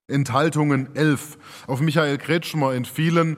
Enthaltungen 11. Auf Michael Kretschmer entfielen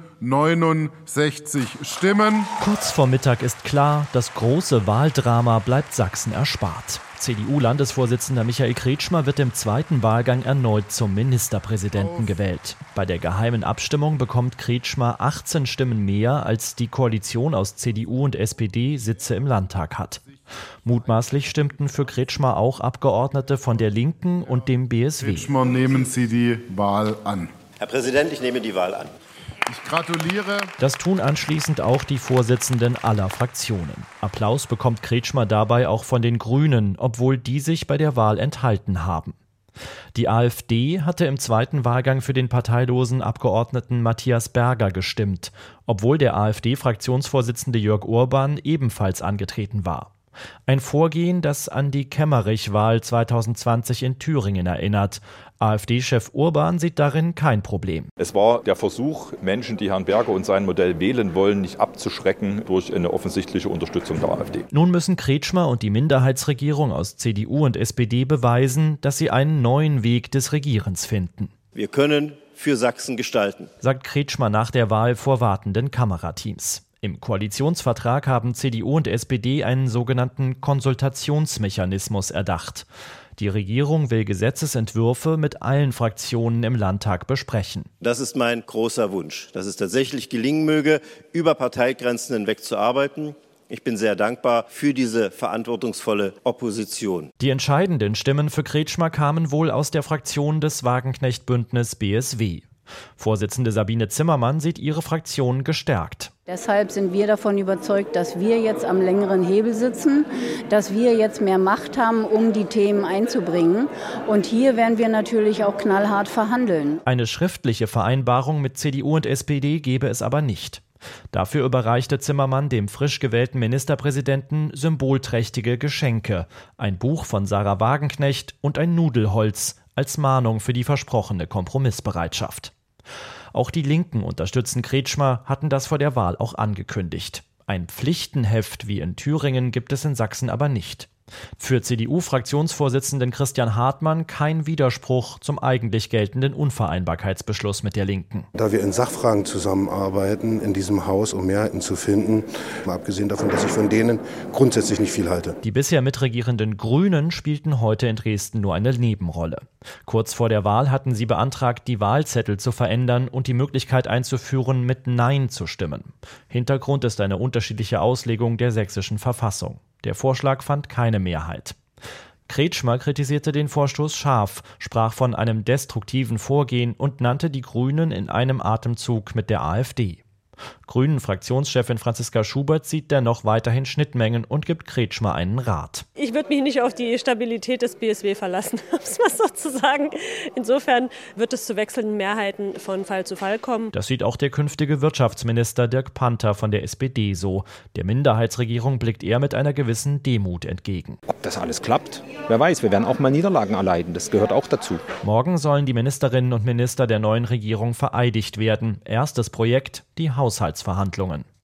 69 Stimmen. Kurz vor Mittag ist klar, das große Wahldrama bleibt Sachsen erspart. CDU-Landesvorsitzender Michael Kretschmer wird im zweiten Wahlgang erneut zum Ministerpräsidenten gewählt. Bei der geheimen Abstimmung bekommt Kretschmer 18 Stimmen mehr, als die Koalition aus CDU und SPD Sitze im Landtag hat. Mutmaßlich stimmten für Kretschmer auch Abgeordnete von der Linken und dem BSW. Kretschmer, nehmen Sie die Wahl an. Herr Präsident, ich nehme die Wahl an. Ich gratuliere. Das tun anschließend auch die Vorsitzenden aller Fraktionen. Applaus bekommt Kretschmer dabei auch von den Grünen, obwohl die sich bei der Wahl enthalten haben. Die AfD hatte im zweiten Wahlgang für den parteilosen Abgeordneten Matthias Berger gestimmt, obwohl der AfD-Fraktionsvorsitzende Jörg Urban ebenfalls angetreten war. Ein Vorgehen, das an die Kemmerich-Wahl 2020 in Thüringen erinnert. AfD-Chef Urban sieht darin kein Problem. Es war der Versuch, Menschen, die Herrn Berger und sein Modell wählen wollen, nicht abzuschrecken durch eine offensichtliche Unterstützung der AfD. Nun müssen Kretschmer und die Minderheitsregierung aus CDU und SPD beweisen, dass sie einen neuen Weg des Regierens finden. Wir können für Sachsen gestalten, sagt Kretschmer nach der Wahl vor wartenden Kamerateams. Im Koalitionsvertrag haben CDU und SPD einen sogenannten Konsultationsmechanismus erdacht. Die Regierung will Gesetzesentwürfe mit allen Fraktionen im Landtag besprechen. Das ist mein großer Wunsch, dass es tatsächlich gelingen möge, über Parteigrenzen hinweg zu arbeiten. Ich bin sehr dankbar für diese verantwortungsvolle Opposition. Die entscheidenden Stimmen für Kretschmer kamen wohl aus der Fraktion des Wagenknecht-Bündnis BSW. Vorsitzende Sabine Zimmermann sieht ihre Fraktion gestärkt. Deshalb sind wir davon überzeugt, dass wir jetzt am längeren Hebel sitzen, dass wir jetzt mehr Macht haben, um die Themen einzubringen. Und hier werden wir natürlich auch knallhart verhandeln. Eine schriftliche Vereinbarung mit CDU und SPD gebe es aber nicht. Dafür überreichte Zimmermann dem frisch gewählten Ministerpräsidenten symbolträchtige Geschenke, ein Buch von Sarah Wagenknecht und ein Nudelholz als Mahnung für die versprochene Kompromissbereitschaft. Auch die Linken unterstützen Kretschmer, hatten das vor der Wahl auch angekündigt. Ein Pflichtenheft wie in Thüringen gibt es in Sachsen aber nicht. Für CDU-Fraktionsvorsitzenden Christian Hartmann kein Widerspruch zum eigentlich geltenden Unvereinbarkeitsbeschluss mit der Linken. Da wir in Sachfragen zusammenarbeiten, in diesem Haus, um Mehrheiten zu finden, mal abgesehen davon, dass ich von denen grundsätzlich nicht viel halte. Die bisher mitregierenden Grünen spielten heute in Dresden nur eine Nebenrolle. Kurz vor der Wahl hatten sie beantragt, die Wahlzettel zu verändern und die Möglichkeit einzuführen, mit Nein zu stimmen. Hintergrund ist eine unterschiedliche Auslegung der sächsischen Verfassung. Der Vorschlag fand keine Mehrheit. Kretschmer kritisierte den Vorstoß scharf, sprach von einem destruktiven Vorgehen und nannte die Grünen in einem Atemzug mit der AfD. Grünen-Fraktionschefin Franziska Schubert sieht dennoch weiterhin Schnittmengen und gibt Kretschmer einen Rat. Ich würde mich nicht auf die Stabilität des BSW verlassen, um es mal so zu sagen. Insofern wird es zu wechselnden Mehrheiten von Fall zu Fall kommen. Das sieht auch der künftige Wirtschaftsminister Dirk Panther von der SPD so. Der Minderheitsregierung blickt er mit einer gewissen Demut entgegen. Ob das alles klappt? Wer weiß, wir werden auch mal Niederlagen erleiden. Das gehört auch dazu. Morgen sollen die Ministerinnen und Minister der neuen Regierung vereidigt werden. Erstes Projekt, die Haushaltsverhandlungen.